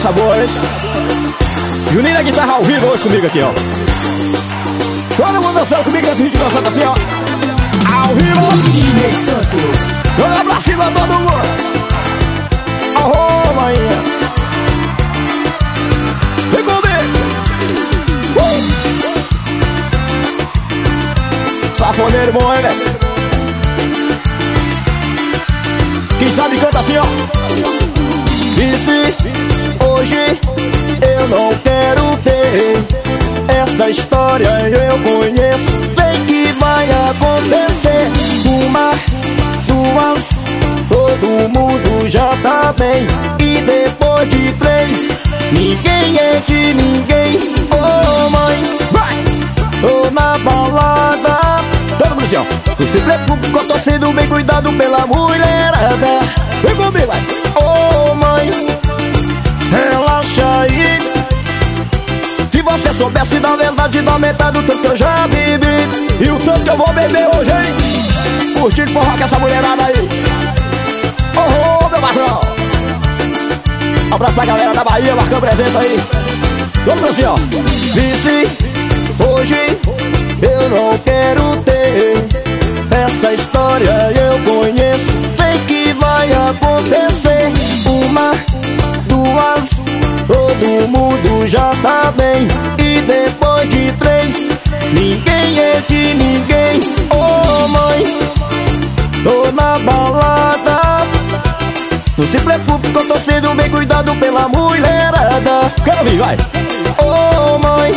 coisa boa, hein? Juninho na guitarra ao vivo hoje comigo aqui, ó. Todo mundo dançando comigo nesse vídeo, dançando assim, ó. Ao vivo! DJ Santos. Joga pra cima todo mundo! Arro, maninha! Vem comigo! Safoneiro bom, hein, velho? Quem sabe canta assim, ó. E se hoje eu não quero ter essa história, eu conheço, sei que vai acontecer. Uma, duas, todo mundo já tá bem. E depois de três, ninguém é de ninguém. Oh mãe, vai! Tô na balada. Todo mundo assim, ó. Não se preocupe, que eu tô sendo bem cuidado pela mulherada. Vem comigo, vai! Oh mãe, relaxa aí. Se você soubesse da verdade, da metade do tanto que eu já bebi e o tanto que eu vou beber hoje, hein? Curtindo forró com essa mulherada aí. Oh, meu patrão. Abraço pra galera da Bahia, marcando presença aí. Vamos assim, ó. E se hoje eu não quero ter esta história, eu conheço, sei que vai acontecer. Uma, duas, todo mundo já tá bem. E depois de três, ninguém é de ninguém. Oh mãe, tô na balada. Não se preocupe, que eu tô sendo bem cuidado pela mulherada. Quero ouvir, vai! Oh mãe,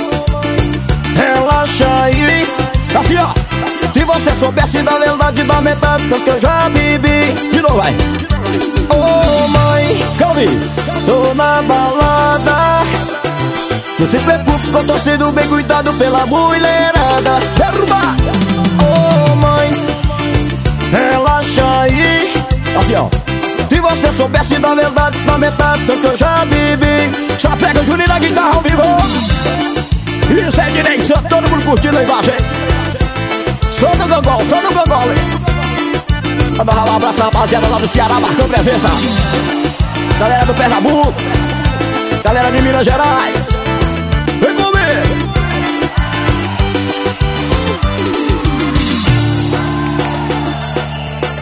relaxa aí. Assim, ó. Se você soubesse da verdade, da metade do que eu já bebi. De novo, vai! Oh mãe, quero ouvir. Tô na balada. Não se preocupe, que eu tô sendo bem cuidado pela mulherada. Derruba! Oh mãe, relaxa aí. Assim, ó. Se você soubesse da verdade, da metade do que eu já bebi. Só pega o Juninho na guitarra ao vivo. Isso é direito, todo mundo curtindo aí embaixo, hein? Só no gangol, hein? Vamos ralar um abraço pra rapaziada lá do Ceará, marcando presença. Galera do Pernambuco, galera de Minas Gerais.